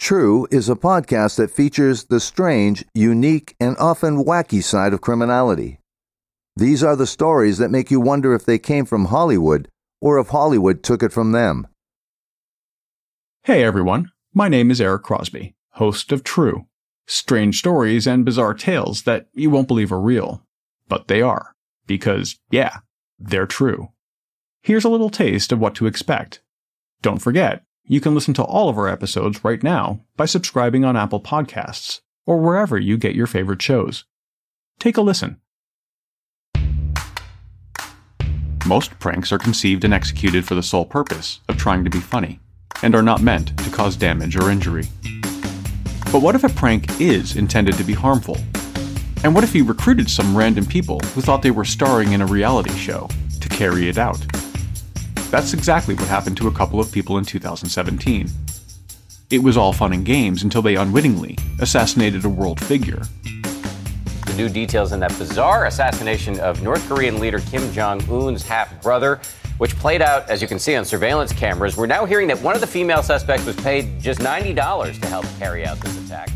True is a podcast that features the strange, unique, and often wacky side of criminality. These are the stories that make you wonder if they came from Hollywood or if Hollywood took it from them. Hey everyone, my name is Eric Crosby, host of True, strange stories and bizarre tales that you won't believe are real. But they are, because, yeah, they're true. Here's a little taste of what to expect. Don't forget, you can listen to all of our episodes right now by subscribing on Apple Podcasts or wherever you get your favorite shows. Take a listen. Most pranks are conceived and executed for the sole purpose of trying to be funny, and are not meant to cause damage or injury. But what if a prank is intended to be harmful? And what if you recruited some random people who thought they were starring in a reality show to carry it out? That's exactly what happened to a couple of people in 2017. It was all fun and games until they unwittingly assassinated a world figure. The new details in that bizarre assassination of North Korean leader Kim Jong-un's half-brother, which played out, as you can see on surveillance cameras. We're now hearing that one of the female suspects was paid just $90 to help carry out this attack.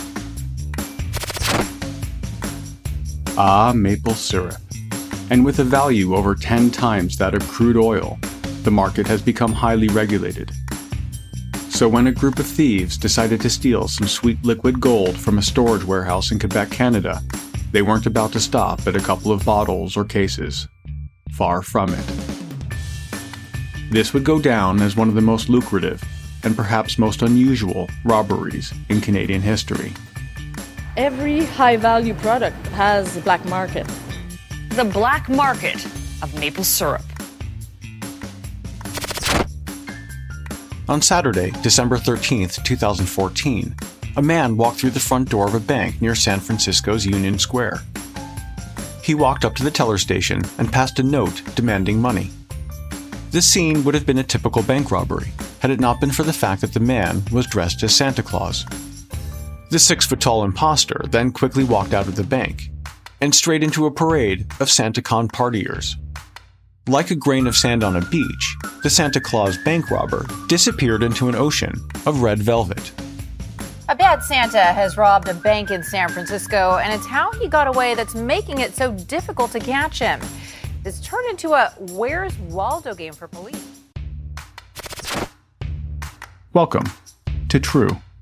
Maple syrup. And with a value over 10 times that of crude oil, the market has become highly regulated. So when a group of thieves decided to steal some sweet liquid gold from a storage warehouse in Quebec, Canada, they weren't about to stop at a couple of bottles or cases. Far from it. This would go down as one of the most lucrative and perhaps most unusual robberies in Canadian history. Every high-value product has a black market. The black market of maple syrup. On Saturday, December 13th, 2014, a man walked through the front door of a bank near San Francisco's Union Square. He walked up to the teller station and passed a note demanding money. This scene would have been a typical bank robbery, had it not been for the fact that the man was dressed as Santa Claus. The 6-foot-tall imposter then quickly walked out of the bank, and straight into a parade of SantaCon partiers. Like a grain of sand on a beach, the Santa Claus bank robber disappeared into an ocean of red velvet. A bad Santa has robbed a bank in San Francisco, and it's how he got away that's making it so difficult to catch him. It's turned into a Where's Waldo game for police. Welcome to True.